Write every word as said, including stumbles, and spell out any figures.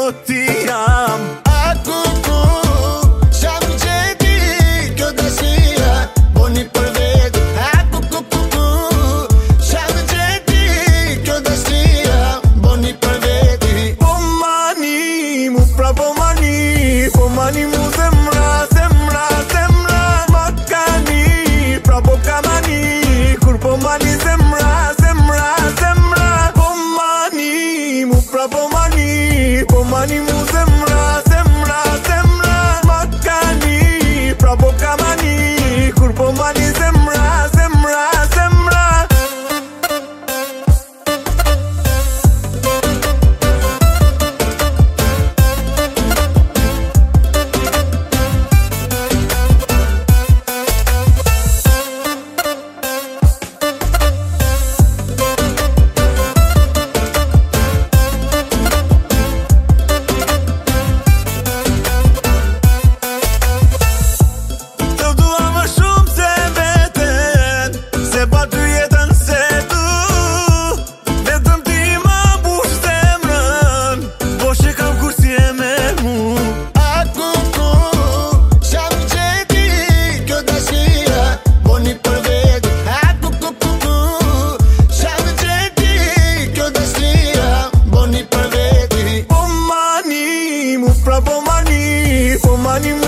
ti jam. A ku ku Qa më gjeti kjo dashnia Boni për veti A ku ku ku ku Qa më gjeti kjo dashnia Boni për veti Po mani mu pra po mani Po mani mu zemra, zemra, zemra Ma kani pra po ka mani Kur po mani zemra, zemra, zemra Po mani mu pra po mani Po mani mu zemra, zemra, zemra Ma kani pra po ka mani Kur po mani zemra, zemra, zemra Pra po mani, po mani